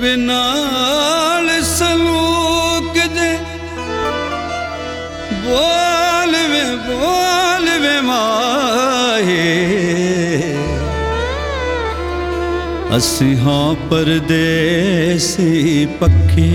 Vinyl सलूक दे बोल वे माहे असी हाँ परदेसी पक्के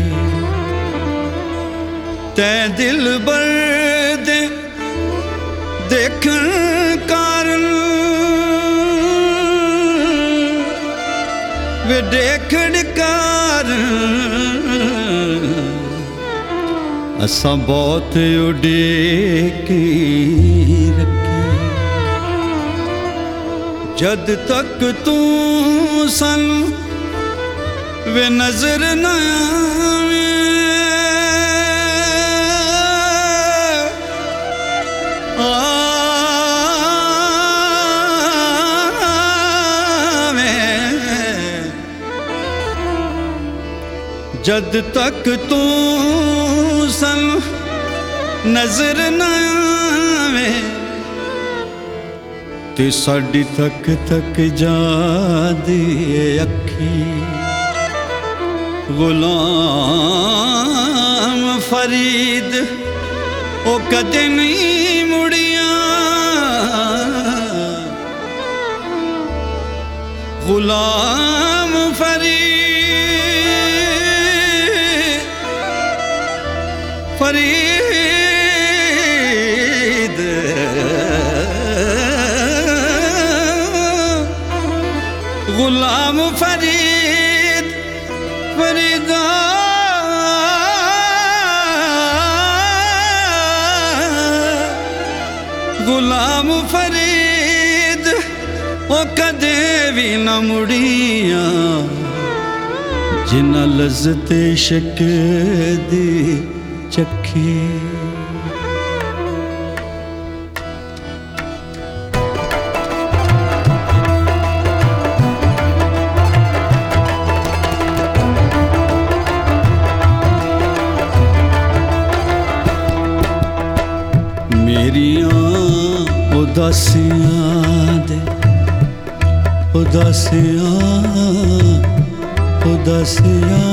तै दिल बर दे देखन कारण वे देखन कारण असा बहुत उड़ेकी रखी जद तक तू सन वे नजर न जद तक तू सन नजर न आवे ते साडी तक तक जादी अखी गुलाम फरीद ओ कदे नहीं मुड़िया गुलाम फरीद गुलाम फरीद फरीदा गुलाम फरीद ओ कदे भी न मुड़िया जिन्ना लज़्ज़ते इश्क़ दी चखी मेरियां उदासियां दे उदासियां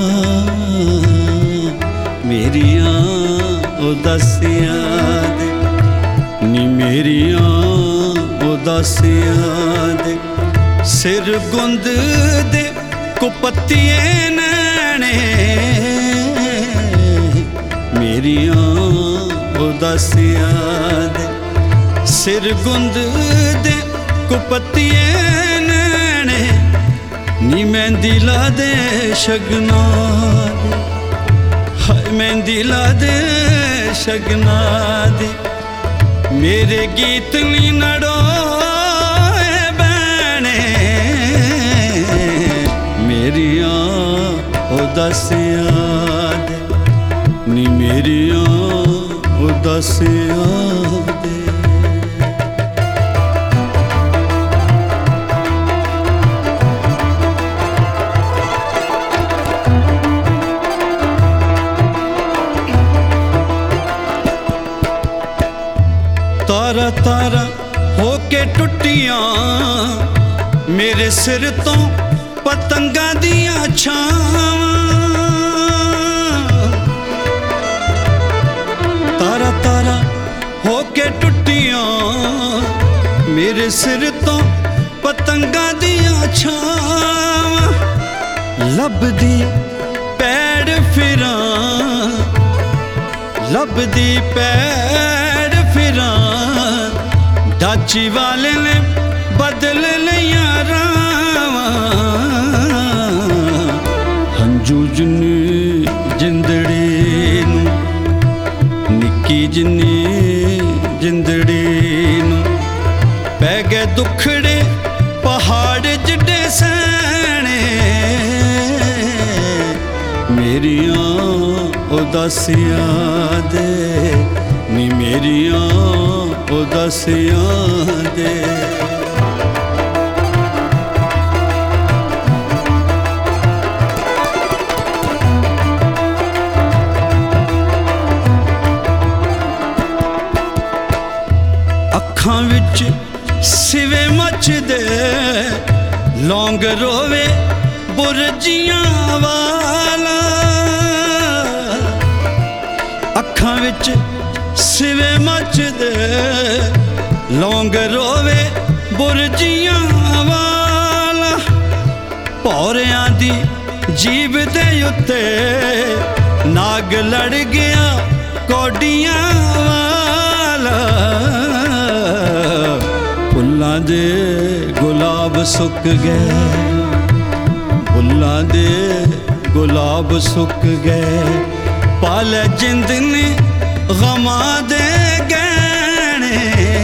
मेरियां उदासियां दे नी मेरियां उदासियां दे सिर गुंद दे कुपत्तिए नैने मेरियां उदासियां दे सिर गुंद दे कुपत्तिए नैने नी मेहंदी ला दे शगना हाय मेहंदी ला दे शगना दे मेरे गीत नी नड़ो बैने मेरियां उदासियां दे नी मेरियां उदासियां दे तारा तारा होके टुटियां मेरे सिर तो पतंगा दियां छावां तारा तारा होके टुटियां मेरे सिर तो पतंगा दियां छावां लभदी पैड़ फिरां लभदी पैड़ फिरां दाची वाले ने बदल लिया रावां हंजू जिन्नी जिंदड़ी नू निक्की जिन्नी जिंदड़ी नू पै गए दुखड़े पहाड़ जिड्डे सैने मेरियां उदासियां दे नी मेरियां उदासियां दे अखां विच सिवे मचदे लौंग रोवे बुरजियां वाला, अखां विच सिवे मचदे लौंग रोवे बुरजियां वाला। भौरियां दी जीभ दे उत्ते नाग लड़ गया कौडियां वाला। फुल्लां दे गुलाब सुक गए, फुल्लां दे गुलाब सुक गए, पाले जिंद ने गमां दे गहने।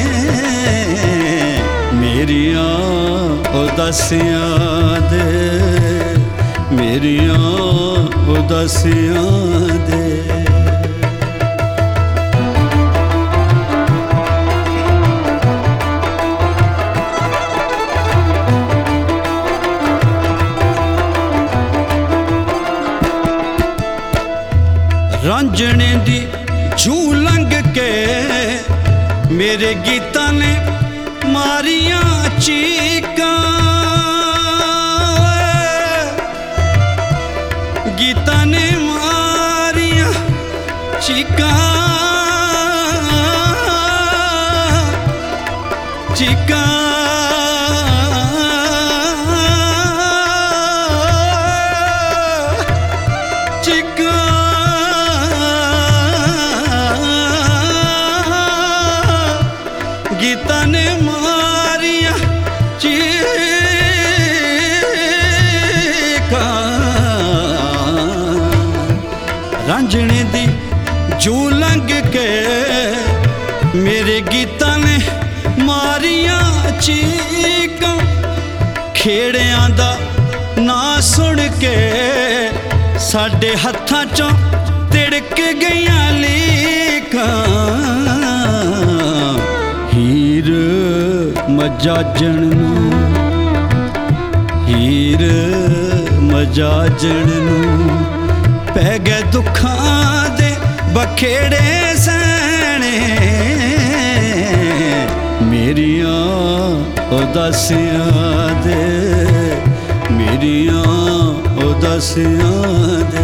मेरियां उदासियां दे, मेरियां उदासियां दे। रांझणे दी जू लंघ के मेरे गीतां ने मारियां चीकां, गीतां ने मारियां चीकां, चीकां। गीता ने मारिया चीकां, रांझणे दी जू लंघ के मेरे गीता ने मारिया चीकां। खेड़ियां दा ना सुन के साडे हत्थां चों तिड़क गईयां लीकां। हीर मजाजण नूं, हीर मजाजण नूं पै गए दुखां दे बखेड़े सैने। मेरियां उदासियां दे, मेरियां उदासियां दे।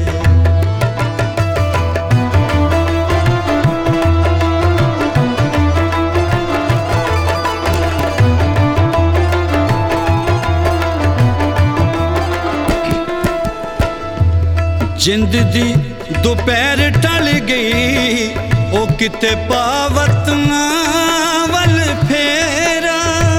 जिंद दी दोपहर टल गई ओ किते पावत वल फेरा।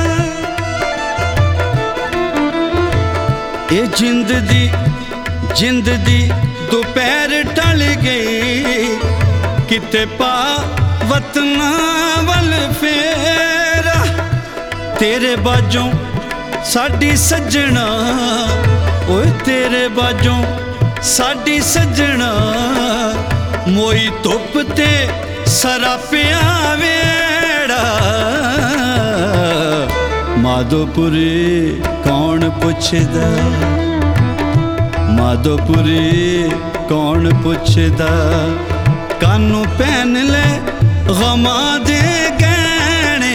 ये जिंद दी दोपहर टल गई किते पावत वल फेरा। तेरे बाजों साडी सजना, ओए तेरे बाजों साडी सजना, मोई धुप ते सरापिया वेड़ा। माधोपुरी कौन पुछदा, माधोपुरी कौन पुछदा, कानू पहन ले गमां दे गहने।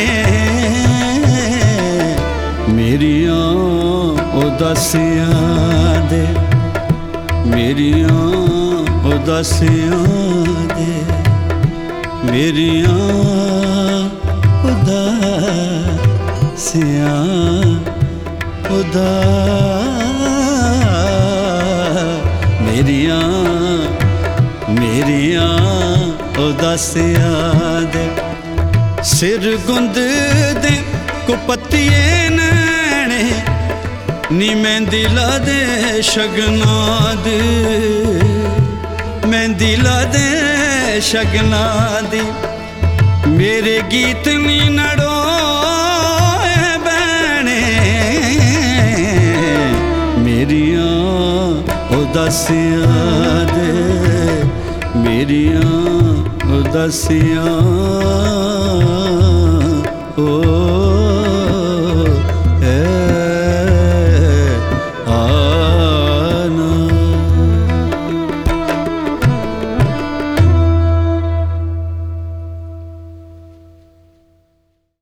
मेरियां उदासियां दे, मेरियां उदासियां दे, मेरियां उदासियां मेरियां उदासियां दे। सिर गुंद दे कुपत्तिए नैने नी मेहंदी ला दे शगना दे, मेहंदी ला दे शगना दी। मेरे गीत नी नड़ो बहने। मेरियां उदासियां दे, मेरियां उदासियां ओ।